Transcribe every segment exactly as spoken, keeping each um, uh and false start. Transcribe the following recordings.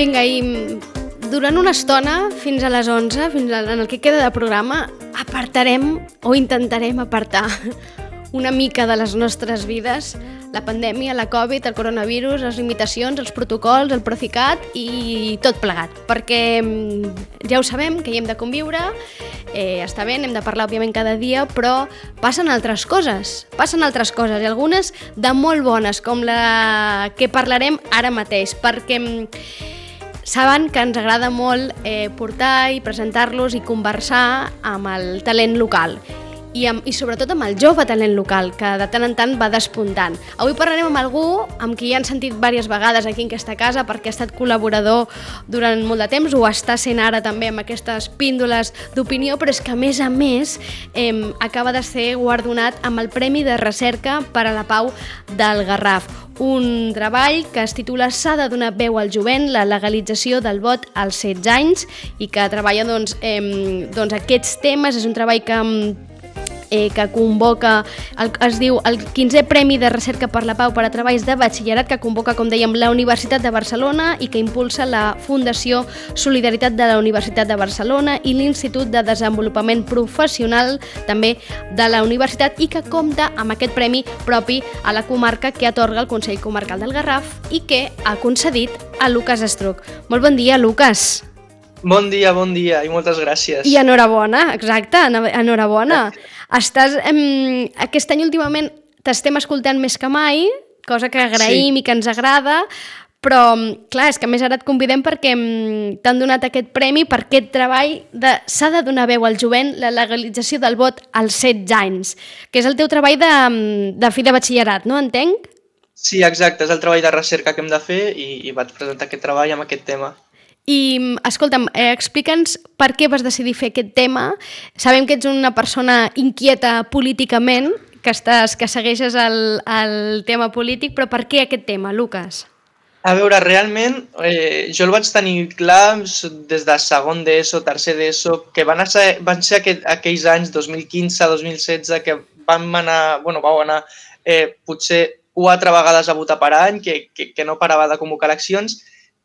Vinga, i durant una estona, fins a les onze, fins en el que queda de programa, apartarem o intentarem apartar una mica de les nostres vides la pandèmia, la Covid, el coronavirus, les limitacions, els protocols, el Procicat i tot plegat. Perquè ja ho sabem, que hi hem de conviure, eh, està bé, hem de parlar òbviament cada dia, però passen altres coses, passen altres coses, i algunes de molt bones, com la que parlarem ara mateix, perquè saben que ens agrada molt eh, portar i presentar-los i conversar amb el talent local. I, amb, i sobretot amb el jove talent local, que de tant en tant va despuntant. Avui parlarem amb algú amb qui ja han sentit diverses vegades aquí en aquesta casa, perquè ha estat col·laborador durant molt de temps, ho està sent ara també amb aquestes píndoles d'opinió, però és que a més a més eh, acaba de ser guardonat amb el Premi de Recerca per a la Pau del Garraf. Un treball que es titula S'ha de donar veu al jovent, la legalització del vot als setze anys, i que treballa doncs, eh, doncs aquests temes. És un treball que Eh, que convoca, el, es diu el quinzè Premi de Recerca per la Pau per a treballs de batxillerat, que convoca, com dèiem, la Universitat de Barcelona i que impulsa la Fundació Solidaritat de la Universitat de Barcelona i l'Institut de Desenvolupament Professional també de la Universitat, i que compta amb aquest premi propi a la comarca que atorga el Consell Comarcal del Garraf i que ha concedit a Lucas Estruch. Molt bon dia, Lucas. Bon dia, bon dia, i moltes gràcies. I enhorabona, exacte, enhorabona. Estàs, eh, aquest any últimament t'estem escoltant més que mai, cosa que agraïm sí. I que ens agrada, però clar, és que a més ara et convidem perquè t'han donat aquest premi per aquest treball de s'ha de donar veu al jovent, la legalització del vot als setze anys, que és el teu treball de, de fi de batxillerat, no? Entenc? Sí, exacte, és el treball de recerca que hem de fer i, i vaig presentar aquest treball amb aquest tema. I, escolta'm, eh, explica'ns per què vas decidir fer aquest tema. Sabem que ets una persona inquieta políticament, que, estàs, que segueixes el, el tema polític, però per què aquest tema, Lucas? A veure, realment, eh, jo el vaig tenir clar des de segon d'ESO, tercer d'ESO, que van ser, van ser aqu aquells anys, dos mil quinze dos mil setze, que vam anar, bueno, vau anar eh, potser quatre vegades a votar per any, que, que, que no parava de convocar eleccions,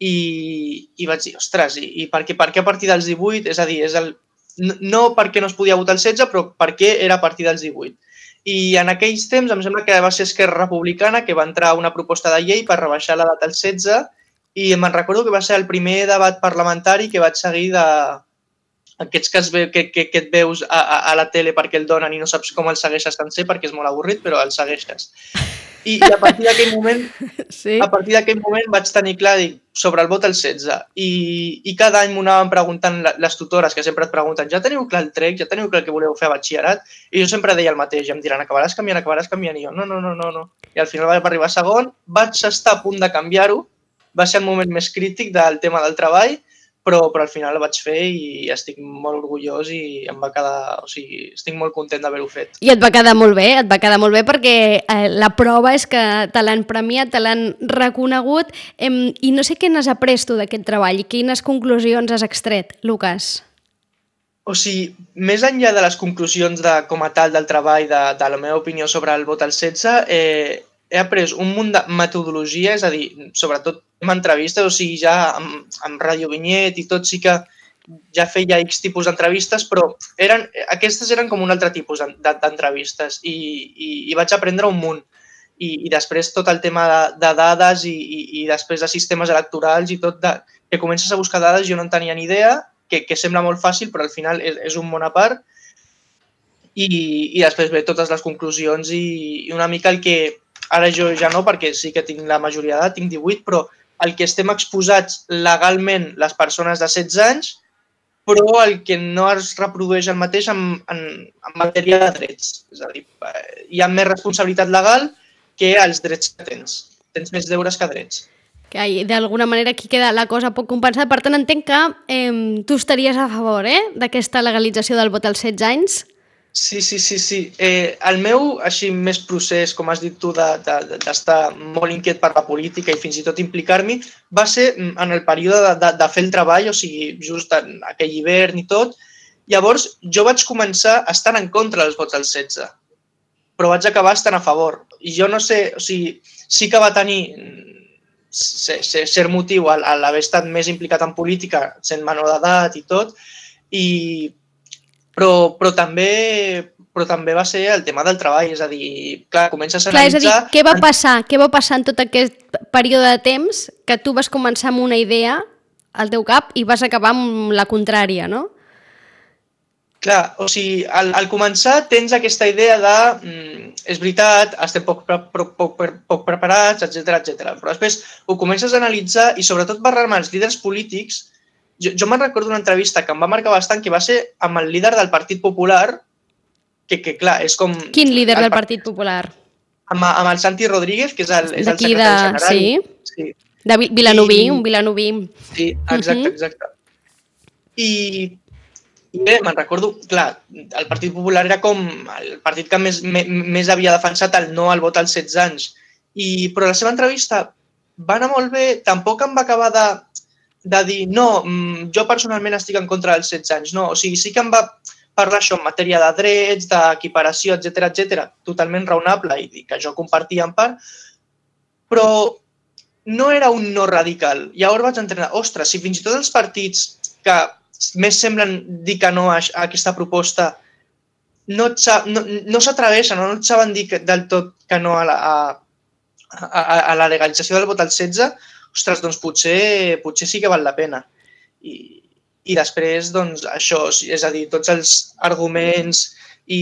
I, i vaig dir, ostres, i, i per, què, per què a partir dels divuit? És a dir, és el, no perquè no es podia votar el setze, però per què era a partir dels divuit. I en aquells temps em sembla que va ser Esquerra Republicana que va entrar una proposta de llei per rebaixar l'edat al setze, i me'n recordo que va ser el primer debat parlamentari que vaig seguir de aquests que, es ve, que, que, que et veus a, a, a la tele perquè el donen i no saps com el segueixes sencer perquè és molt avorrit, però el segueixes. I, i a partir d'aquell moment, sí. a partir d'aquell moment vaig tenir clar dir, sobre el vot al setze. I, i cada any m'ho anaven preguntant les tutores, que sempre et pregunten, ja teniu clar el trec, ja teniu clar el que voleu fer a batxillerat? I jo sempre deia el mateix, i em diran, acabaràs canviant, acabaràs canviant. I jo, no, no, no, no, no. I al final vaig arribar a segon, vaig estar a punt de canviar-ho, va ser el moment més crític del tema del treball, però, però al final el vaig fer i estic molt orgullós i em va quedar, o sigui, estic molt content d'haver-ho fet. I et va quedar molt bé, et va quedar molt bé perquè eh, la prova és que te l'han premiat, te l'han reconegut, eh, i no sé què n'has après tu d'aquest treball i quines conclusions has extret, Lucas. O sigui, més enllà de les conclusions de, com a tal del treball, de, de la meva opinió sobre el vot al setze, eh, he après un munt de metodologia, és a dir, sobretot amb entrevistes, o sigui, ja amb, amb Radio Vinyet i tot, sí que ja feia X tipus d'entrevistes, però eren, aquestes eren com un altre tipus d'entrevistes i, i, i vaig aprendre un munt. I, i després tot el tema de, de dades i, i, i després de sistemes electorals i tot, de, que comences a buscar dades, jo no en tenia ni idea, que, que sembla molt fàcil, però al final és, és un món a part. I, i després ve totes les conclusions i, i una mica el que... Ara jo ja no, perquè sí que tinc la majoria d'edat, tinc divuit, però el que estem exposats legalment les persones de setze anys, però el que no es reprodueix el mateix en, en, en matèria de drets. És a dir, hi ha més responsabilitat legal que els drets que tens. Tens més deures que drets. Que d'alguna manera aquí queda la cosa poc compensada. Per tant, entenc que eh, tu estaries a favor eh, d'aquesta legalització del vot als setze anys? Sí, sí, sí, sí. Eh, el meu, així, més procés, com has dit tu, d'estar de, de, molt inquiet per la política i fins i tot implicar-m'hi, va ser en el període de, de, de fer el treball, o sigui, just en aquell hivern i tot. Llavors, jo vaig començar estant en contra dels vots al setze, però vaig acabar estant a favor. I jo no sé, o sigui, sí que va tenir ser, ser, ser motiu a, a l'haver estat més implicat en política, sent menor d'edat i tot, i, però, però, també, però també va ser el tema del treball, és a dir, clar, comences a Clar, és a dir, analitzar... què va passar? Què va passar en tot aquest període de temps que tu vas començar amb una idea al teu cap i vas acabar amb la contrària, no? Clar, o sigui, al, al començar tens aquesta idea de mm, és veritat, estem poc, poc, poc, poc preparats, etcètera, etcètera. Però després ho comences a analitzar i sobretot barrar-me els líders polítics. Jo, jo me'n recordo una entrevista que em va marcar bastant, que va ser amb el líder del Partit Popular, que, que clar, és com... Quin líder del Partit Popular? Amb, amb el Santi Rodríguez, que és el, és el secretari de... general. Sí, sí. De Vilanoví, I... un Vilanoví. Sí, exacte, exacte. I... I bé, me'n recordo, clar, el Partit Popular era com el partit que més, més, més havia defensat el no al vot als setze anys. I, però la seva entrevista va anar molt bé, tampoc em va acabar de, de dir no, jo personalment estic en contra dels setze anys, no, o sigui, sí que em va parlar això en matèria de drets, d'equiparació, etcètera, etcètera, totalment raonable i que jo compartia en part, però no era un no radical. Llavors vaig entendre, ostres, si fins i tot els partits que més semblen dir que no a, a aquesta proposta, no, no, no s'atreveixen o no saben dir que, del tot que no a la, a, a, a la legalització del vot als setze, ostres, doncs potser, potser sí que val la pena. I, i després, doncs, això, és a dir, tots els arguments i,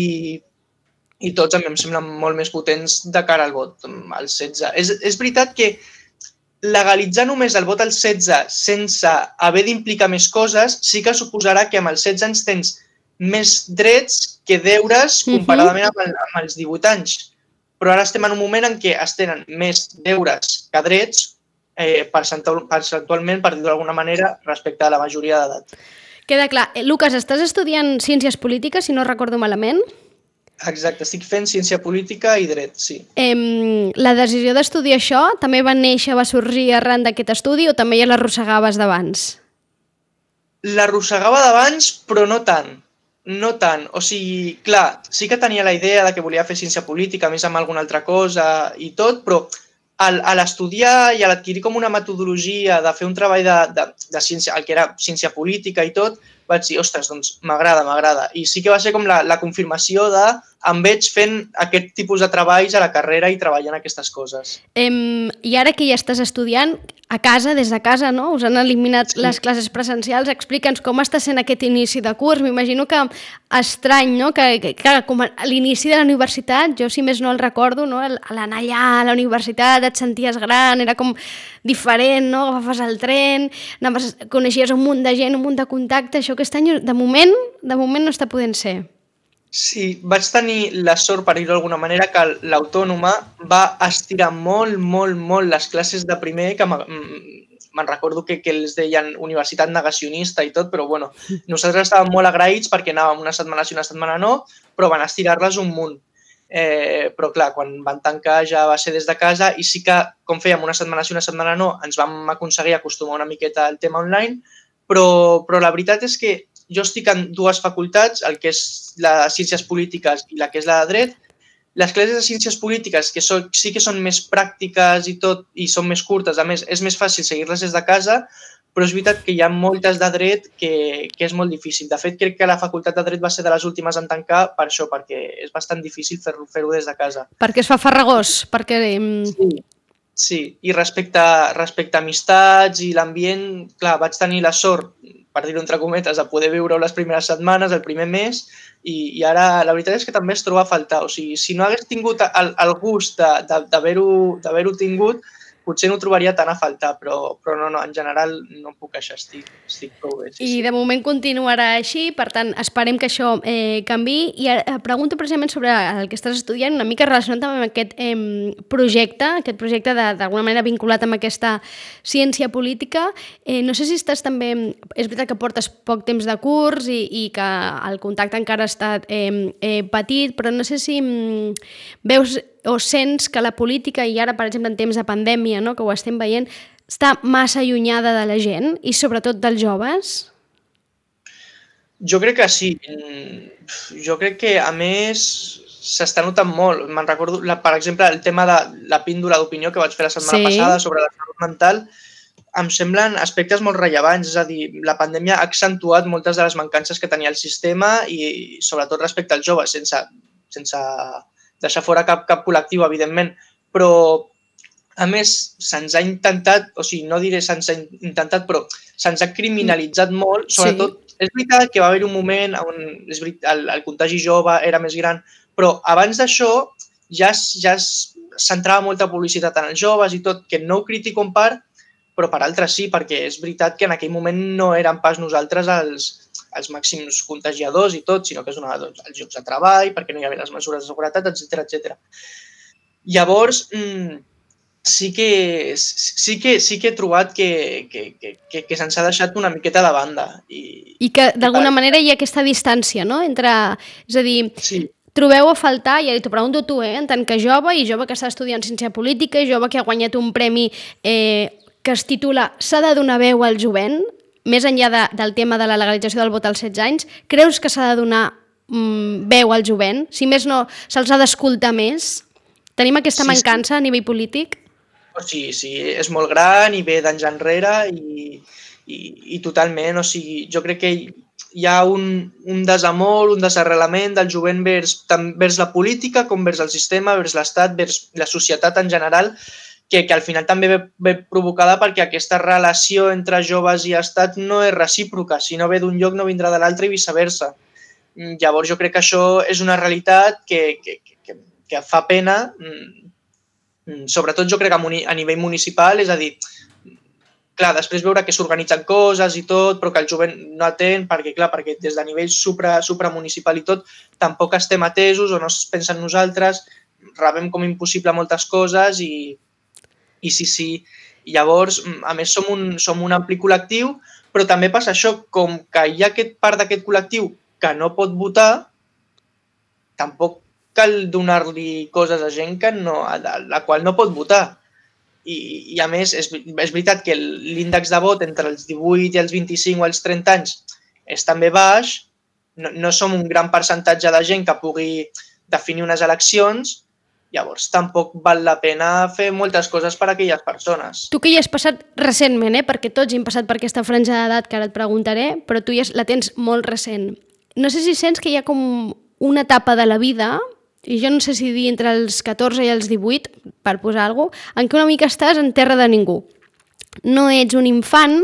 i tots a mi em semblen molt més potents de cara al vot als setze. És, és veritat que legalitzar només el vot als setze sense haver d'implicar més coses sí que suposarà que amb els setze anys tens més drets que deures comparadament amb, el, amb els divuit anys. Però ara estem en un moment en què es tenen més deures que drets eh, percentualment, per dir-ho d'alguna manera, respecte a la majoria d'edat. Queda clar. Lucas, estàs estudiant Ciències Polítiques, si no recordo malament? Exacte, estic fent ciència política i dret, sí. Eh, la decisió d'estudiar això també va néixer, va sorgir arran d'aquest estudi o també ja l'arrossegaves d'abans? L'arrossegava d'abans, però no tant. No tant. O sigui, clar, sí que tenia la idea de que volia fer ciència política, més amb alguna altra cosa i tot, però al, a l'estudiar i a l'adquirir com una metodologia de fer un treball de, de, de ciència, el que era ciència política i tot, vaig dir, ostres, doncs m'agrada, m'agrada. I sí que va ser com la, la confirmació de em veig fent aquest tipus de treballs a la carrera i treballant aquestes coses. Em, I ara que ja estàs estudiant, a casa, des de casa, no? Us han eliminat sí. les classes presencials. Explica'ns com està sent aquest inici de curs. M'imagino que estrany, no? Que, que, que com a l'inici de la universitat, jo si més no el recordo, no? L'anar allà a la universitat, et senties gran, era com diferent, no? Agafaves el tren, anaves, coneixies un munt de gent, un munt de contacte. Això aquest any, de moment, de moment no està podent ser. Sí, vaig tenir la sort, per dir-ho d'alguna manera, que l'Autònoma va estirar molt, molt, molt les classes de primer, que me'n recordo que, que els deien universitat negacionista i tot, però bueno, nosaltres estàvem molt agraïts perquè anàvem una setmana sí, una setmana no, però van estirar-les un munt. Eh, però clar, quan van tancar ja va ser des de casa i sí que, com fèiem una setmana sí, una setmana no, ens vam aconseguir acostumar una miqueta al tema online, però, però la veritat és que jo estic en dues facultats, el que és la de Ciències Polítiques i la que és la de Dret. Les classes de Ciències Polítiques, que so, sí que són més pràctiques i tot, i són més curtes, a més, és més fàcil seguir-les des de casa, però és veritat que hi ha moltes de Dret que, que és molt difícil. De fet, crec que la facultat de Dret va ser de les últimes en tancar per això, perquè és bastant difícil fer-ho fer des de casa. Perquè es fa farragós, perquè... Sí. Sí, i respecte, respecte a amistats i l'ambient, clar, vaig tenir la sort, per dir-ho entre cometes, de poder viure les primeres setmanes, el primer mes, i, i ara la veritat és que també es troba a faltar. O sigui, si no hagués tingut el, el gust d'haver-ho d'haver-ho tingut, potser no ho trobaria tant a faltar, però, però no, no, en general no puc queixar, estic, estic prou bé. Sí, I sí. de moment continuarà així, per tant, esperem que això eh, canvi. I ara, pregunto precisament sobre el que estàs estudiant, una mica relacionat també amb aquest eh, projecte, aquest projecte d'alguna manera vinculat amb aquesta ciència política. Eh, no sé si estàs també... És veritat que portes poc temps de curs i, i que el contacte encara ha estat eh, eh, petit, però no sé si mm, veus o sents que la política, i ara, per exemple, en temps de pandèmia, no, que ho estem veient, està massa allunyada de la gent i sobretot dels joves? Jo crec que sí. Jo crec que, a més, s'està notant molt. Me'n recordo, la, per exemple, el tema de la píndola d'opinió que vaig fer la setmana Sí. passada sobre la salut mental, em semblen aspectes molt rellevants, és a dir, la pandèmia ha accentuat moltes de les mancances que tenia el sistema i sobretot respecte als joves, sense, sense deixar fora cap, cap col·lectiu, evidentment, però a més se'ns ha intentat, o sigui, no diré se'ns ha intentat, però se'ns ha criminalitzat molt, sobretot, sí. És veritat que va haver un moment on és veritat, el, el contagi jove era més gran, però abans d'això ja, ja es centrava molta publicitat en els joves i tot, que no ho critico en part, però per altres sí, perquè és veritat que en aquell moment no érem pas nosaltres els, els màxims contagiadors i tot, sinó que es donava doncs, els llocs de treball, perquè no hi havia les mesures de seguretat, etcètera, etcètera. Llavors, mmm, sí que, sí que, sí que he trobat que, que, que, que, que se'ns ha deixat una miqueta de banda. I, I que d'alguna manera hi ha aquesta distància, no? Entre, és a dir, sí. Trobeu a faltar, i t'ho pregunto tu, eh, en tant que jove, i jove que està estudiant ciència política, i jove que ha guanyat un premi eh, que es titula S'ha de donar veu al jovent, més enllà de, del tema de la legalització del vot als setze anys, creus que s'ha de donar mm, veu al jovent? Si més no, se'ls ha d'escoltar més? Tenim aquesta sí, mancança sí. A nivell polític? Sí, sí, és molt gran i ve d'anys enrere i, i, i totalment, o sigui, jo crec que hi ha un, un desamor, un desarrelament del jovent vers, tant vers la política com vers el sistema, vers l'Estat, vers la societat en general, que, que al final també ve, ve provocada perquè aquesta relació entre joves i Estat no és recíproca, si no ve d'un lloc no vindrà de l'altre i viceversa. Llavors jo crec que això és una realitat que, que, que, que fa pena. Sobretot jo crec que a nivell municipal, és a dir, clar, després veure que s'organitzen coses i tot, però que el jovent no atén, perquè clar, perquè des de nivell supra, supramunicipal i tot, tampoc estem atesos o no es pensa en nosaltres, rebem com impossible moltes coses i, i sí, sí. Llavors, a més, som un, som un ampli col·lectiu, però també passa això, com que hi ha aquest part d'aquest col·lectiu que no pot votar, tampoc cal donar-li coses a gent que no, a la qual no pot votar. I, i a més, és, és veritat que l'índex de vot entre els divuit i els vint-i-cinc o els trenta anys és també baix, no, no som un gran percentatge de gent que pugui definir unes eleccions, llavors tampoc val la pena fer moltes coses per a aquelles persones. Tu que hi has passat recentment, eh? Perquè tots hi hem passat per aquesta franja d'edat que ara et preguntaré, però tu ja la tens molt recent. No sé si sents que hi ha com una etapa de la vida, i jo no sé si dir entre els catorze i els divuit, per posar alguna cosa, en què una mica estàs en terra de ningú. No ets un infant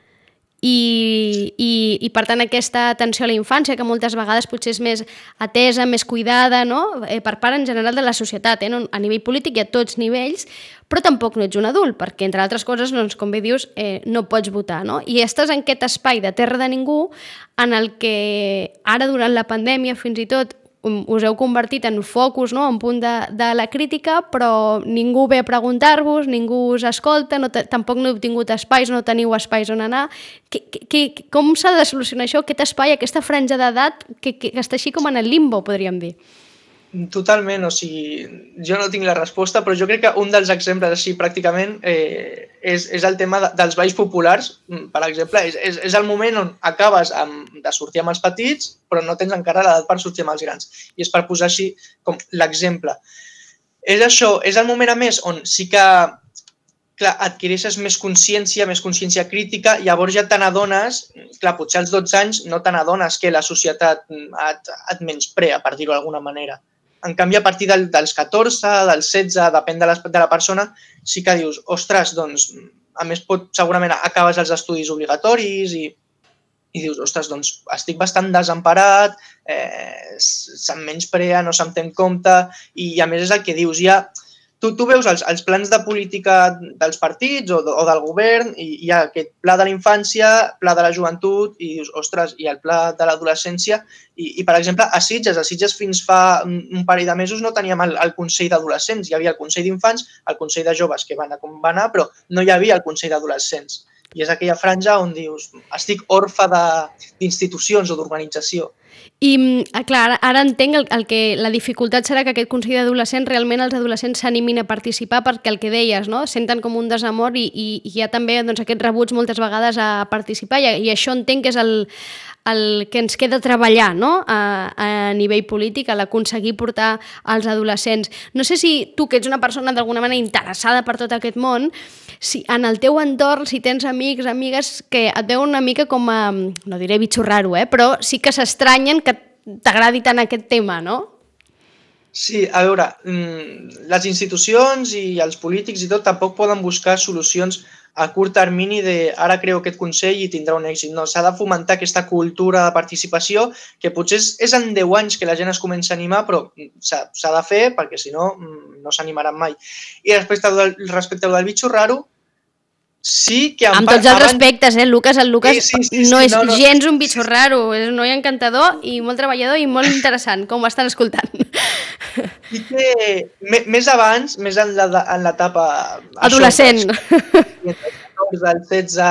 i, i, i per tant aquesta atenció a la infància, que moltes vegades potser és més atesa, més cuidada, no? eh, per part en general de la societat, eh? no? A nivell polític i a tots nivells, però tampoc no ets un adult, perquè entre altres coses, doncs, com bé dius, eh, no pots votar. No? I estàs en aquest espai de terra de ningú en el que ara durant la pandèmia fins i tot us heu convertit en focus, no? En punt de, de la crítica, però ningú ve a preguntar-vos, ningú us escolta, no tampoc no heu tingut espais, no teniu espais on anar. Que, que, com s'ha de solucionar això, aquest espai, aquesta franja d'edat que, que està així com en el limbo, podríem dir? Totalment, o sigui, jo no tinc la resposta, però jo crec que un dels exemples així pràcticament eh, és, és el tema de, dels balls populars, per exemple, és, és, és el moment on acabes amb, de sortir amb els petits, però no tens encara l'edat per sortir amb els grans. I és per posar així com l'exemple. És això, és el moment a més on sí que clar, adquireixes més consciència, més consciència crítica, llavors ja te n'adones, clar, potser als dotze anys no te n'adones que la societat et, et menysprea, per dir-ho d'alguna manera. En canvi, a partir del, dels catorze, dels setze, depèn de, les, de la persona, sí que dius, ostres, doncs, a més, pot, segurament acabes els estudis obligatoris i, i dius, ostres, doncs, estic bastant desemparat, eh, se'm menysprea, no se'm té en compte, i a més és el que dius, ja, tu, tu veus els, els plans de política dels partits o, o del govern i hi ha aquest pla de la infància, pla de la joventut i dius, ostres, i el pla de l'adolescència i, i, per exemple, a Sitges, a Sitges fins fa un parell de mesos no teníem el, el Consell d'Adolescents, hi havia el Consell d'Infants, el Consell de Joves que va anar com va anar, però no hi havia el Consell d'Adolescents. I és aquella franja on dius, estic orfe d'institucions o d'organització. I, clar, ara entenc el, el que la dificultat serà que aquest Consell d'Adolescents realment els adolescents s'animin a participar perquè el que deies, no? Senten com un desamor i, i, i hi ha també doncs, aquest rebuig moltes vegades a participar i, i això entenc que és el, el que ens queda treballar, no? a, a nivell polític, a l'aconseguir portar als adolescents. No sé si tu, que ets una persona d'alguna manera interessada per tot aquest món, si en el teu entorn, si tens amics, amigues que et veuen una mica com a, no diré bitxo raro, eh? Però sí que s'estranyen que t'agradi tant aquest tema, no? Sí, a veure, les institucions i els polítics i tot tampoc poden buscar solucions a curt termini de ara creo aquest Consell i tindrà un èxit. No, s'ha de fomentar aquesta cultura de participació que potser és, és en deu anys que la gent es comença a animar, però s'ha de fer perquè si no, no s'animaran mai. I respecte al, respecte al del bitxo raro, sí que... Amb tots els respectes, eh, Lucas? El Lucas sí, sí, sí, no sí, és no, no, gens un sí, bitxo sí. raro, és un noi encantador i molt treballador i molt interessant, com ho estan escoltant. I que més abans, més en l'etapa... Adolescent. Del setze,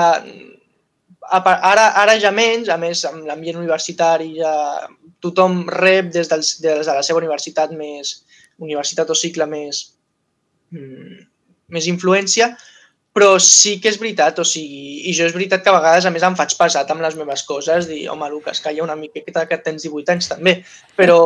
ara, ara ja menys, a més amb l'ambient universitari ja tothom rep des, del, des de la seva universitat més, universitat o cicle més, més influència, però sí que és veritat, o sigui, i jo és veritat que a vegades a més em faig pesat amb les meves coses, dir, home, Lucas, calla una miqueta que tens divuit anys també, però,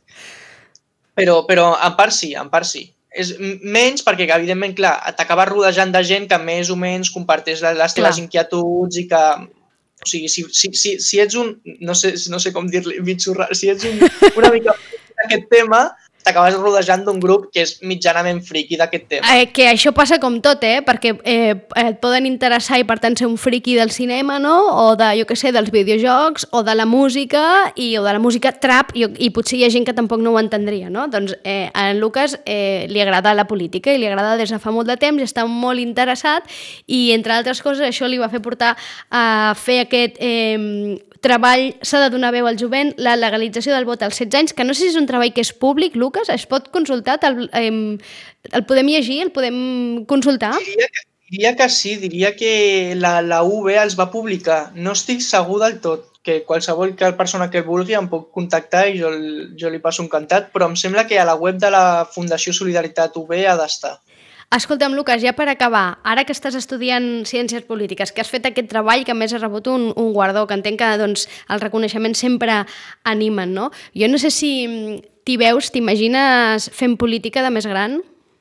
però, però en part sí, en part sí. És menys perquè, evidentment, clar, t'acabes rodejant de gent que més o menys comparteix les teves inquietuds i que, o sigui, si, si, si, si ets un, no sé, no sé com dir-li, bitxo, si ets un, una mica d'aquest tema, t'acabes rodejant d'un grup que és mitjanament friqui d'aquest tema. Eh, que això passa com tot, eh? Perquè eh, et poden interessar i per tant ser un friqui del cinema, no? O de, jo què sé, dels videojocs, o de la música, i, o de la música trap, i, i potser hi ha gent que tampoc no ho entendria, no? Doncs eh, a en Lucas eh, li agrada la política i li agrada des de fa molt de temps, està molt interessat i, entre altres coses, això li va fer portar a fer aquest... Eh, treball, s'ha de donar veu al jovent, la legalització del vot als setze anys, que no sé si és un treball que és públic, Lucas, es pot consultar, el, eh, el podem llegir, el podem consultar? Diria que, diria que sí, diria que la, la U B els va publicar. No estic segur del tot, que qualsevol persona que vulgui em pot contactar i jo, jo li passo encantat, però em sembla que a la web de la Fundació Solidaritat U B ha d'estar. Escolta'm, Lucas, ja per acabar, ara que estàs estudiant Ciències Polítiques, que has fet aquest treball, que a més has rebut un, un guardó, que entenc que doncs, els reconeixements sempre animen, no? Jo no sé si t'hi veus, t'imagines fent política de més gran?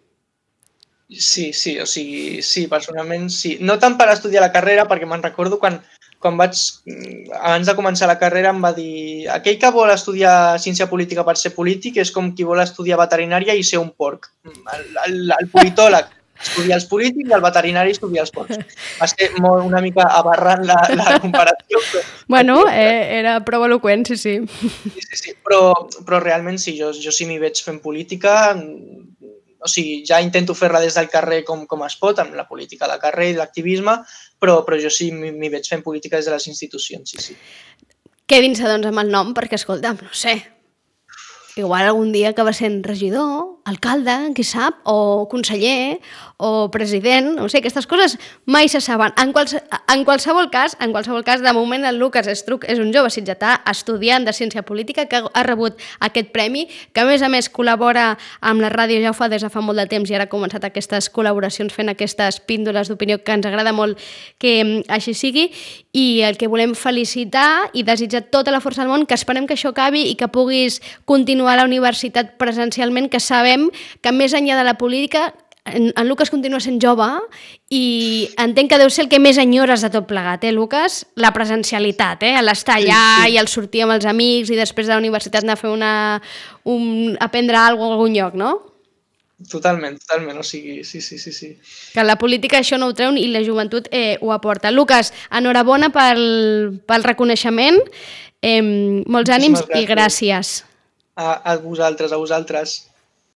Sí, sí, o sigui, sí, personalment sí. No tant per estudiar la carrera, perquè me'n recordo quan, quan vaig, abans de començar la carrera em va dir aquell que vol estudiar ciència política per ser polític és com qui vol estudiar veterinària i ser un porc. El, el, el politòleg estudia els polítics i el veterinari estudia els porcs. Va ser molt, una mica aberrant la, la comparació. Però... Bueno, eh, era prou eloqüent, sí, sí. Sí, sí, sí. Però, però realment sí, jo, jo sí m'hi veig fent política. O sigui, ja intento fer-la des del carrer com, com es pot, amb la política de carrer i l'activisme, però, però jo sí m'hi veig fent política des de les institucions, sí, sí. Quedin-se, doncs, amb el nom, perquè, escolta, no sé, igual algun dia acaba sent regidor, alcalde, qui sap, o conseller, o president, no sé, aquestes coses mai se saben. En, quals, en qualsevol cas, en qualsevol cas, de moment el Lucas Estruch és un jove sitgetà, estudiant de ciència política, que ha rebut aquest premi, que a més a més col·labora amb la ràdio, ja ho fa des de fa molt de temps i ara ha començat aquestes col·laboracions fent aquestes píndoles d'opinió que ens agrada molt que així sigui, i el que volem felicitar i desitjar tota la força del món, que esperem que això acabi i que puguis continuar a la universitat presencialment, que sabem que més enllà de la política en, en Lucas continua sent jove i entenc que deu ser el que més enyores de tot plegat, eh, Lucas? La presencialitat, eh? L'estar allà sí, sí. I el sortir amb els amics i després de la universitat anar a fer una... Un, aprendre alguna cosa a algun lloc, no? Totalment, totalment, o sigui, sí, sí, sí, sí. Que la política això no ho treu i la joventut eh, ho aporta. Lucas, enhorabona pel, pel reconeixement, eh, molts ànims i gràcies. A, a vosaltres, a vosaltres.